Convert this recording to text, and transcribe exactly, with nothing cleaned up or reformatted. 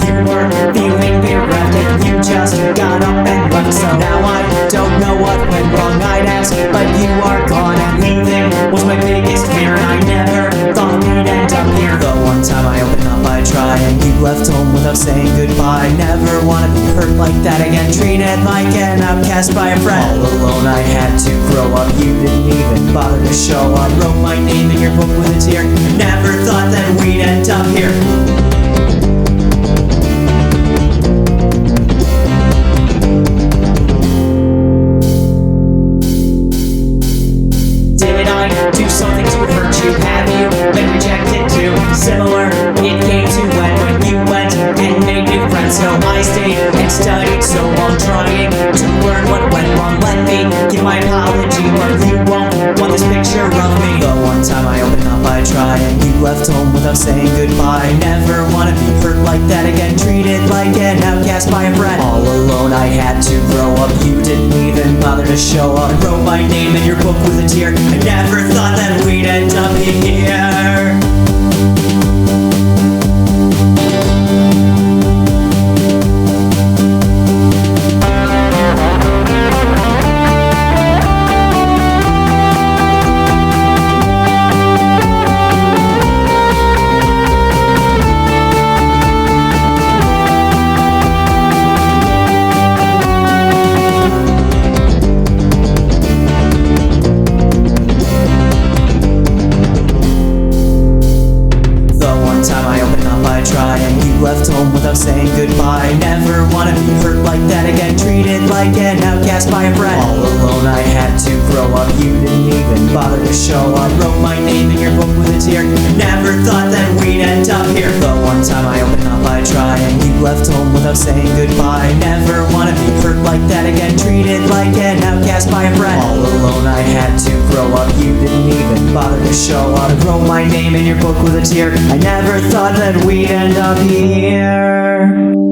You were feeling bereft and you just got up and left. So now I don't know what went wrong, I'd ask, but you are gone. And leaving was my biggest fear, and I never thought we'd end up here. The one time I opened up I tried, and you left home without saying goodbye. Never wanna be hurt like that again, treated like an outcast by a friend. All alone I had to grow up, you didn't even bother to show up. Wrote my name in your book with a tear, never thought that we'd end up here. Did I do something to hurt you? Have you been rejected too? Similar, it came to when, when you went and made new friends. So I stayed and studied so long, trying to learn what went wrong. Let me give my apology, but you won't want this picture of me. The one time I opened up I tried, and you left home without saying goodbye. Never wanna be hurt like that again, treated like an outcast by a friend. All alone I had to grow up, you didn't even bother to show up. Wrote my name in your book with a tear, I never thought that we'd end up here. Time I opened up I tried, and you left home without saying goodbye. Never wanna be hurt like that again, treated like an outcast by a friend. All alone I had to grow up, you didn't even bother to show up. Wrote my name in your book with a tear, never thought that we'd end up here. The one time I opened up I tried, and you left home without saying goodbye. Never wanna be hurt like that again, treated like an outcast by a friend. All alone I had to grow up, you didn't even bother to show up. Wrote my name in your book with a tear, I never thought that we'd end up here.